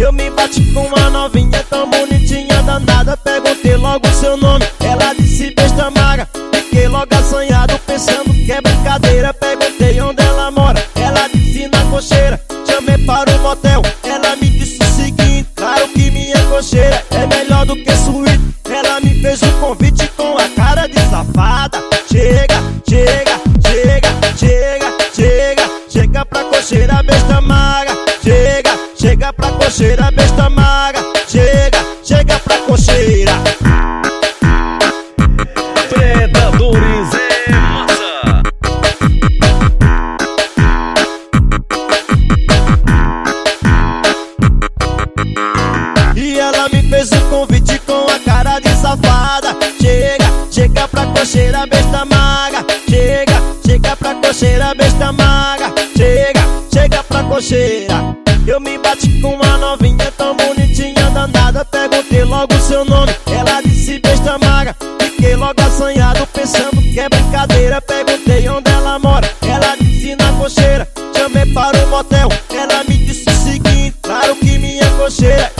Eu me bati com uma novinha tão bonitinha, danada. Perguntei logo o seu nome, ela disse besta maga. Fiquei logo assanhado, pensando que é brincadeira. Perguntei onde ela mora, ela disse na cocheira. Chamei para o motel, ela me disse o seguinte: claro que minha cocheira é melhor do que suíte. Ela me fez um convite com a cara de safada. Chega, chega, chega, chega, chega, chega pra cocheira besta maga. Chega, chega pra cocheira besta maga. Chega, chega pra cocheira. Predadores é massa. E ela me fez um convite com a cara de safada. Chega, chega pra cocheira besta maga. Chega, chega pra cocheira besta maga. Chega, chega pra cocheira. Eu me bati com uma novinha tão bonitinha, danada. Perguntei logo o seu nome, ela disse besta maga. Fiquei logo assanhado, pensando que é brincadeira. Perguntei onde ela mora, ela disse na cocheira. Chamei para o motel, ela me disse o seguinte: claro que minha cocheira